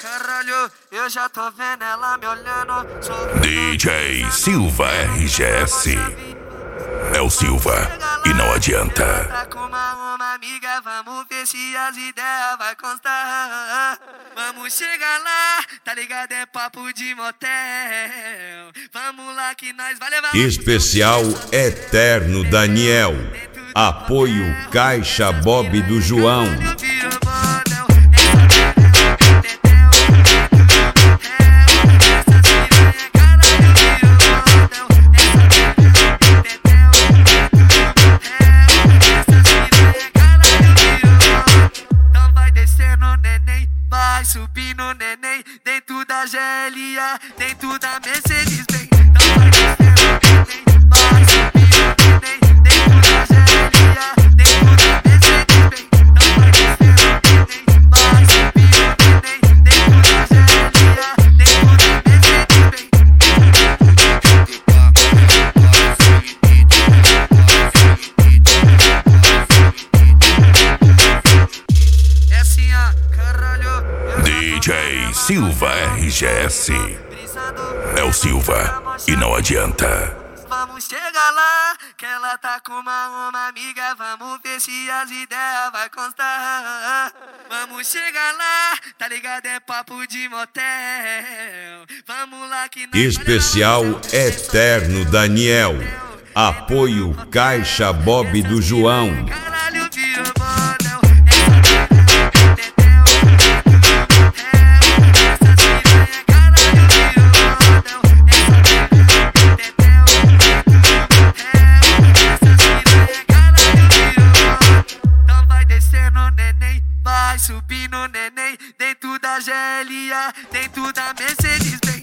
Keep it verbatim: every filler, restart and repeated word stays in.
Caralho, eu já tô vendo ela me olhando. D J Silva R G S. É o Silva e não adianta. Tá com uma, uma amiga, vamos ver se as ideias vai constar. Vamos chegar lá, tá ligado? É papo de motel. Vamos lá que nós vai levar. Especial Eterno Daniel. Apoio Caixa Bob do João. Vai subir no neném, dentro da G L A, dentro da Mercedes Benz. Então vai descer no neném, vai subir no neném, dentro da G L A, dentro da Mercedes Benz. Então vai descer no neném, vai subir no neném, dentro da G L A, dentro da Mercedes Benz. É assim, ó, caralho. D J Silva R G S. É o Silva e não adianta. Vamos chegar lá, que ela tá com uma, uma amiga. Vamos ver se as ideias vai constar. Vamos chegar lá, tá ligado? É papo de motel. Vamos lá que nós Especial Eterno Daniel. Apoio Caixa Bob do João. Caralho, virou bordel. Vai subir no neném, dentro da G L A, dentro da Mercedes Benz.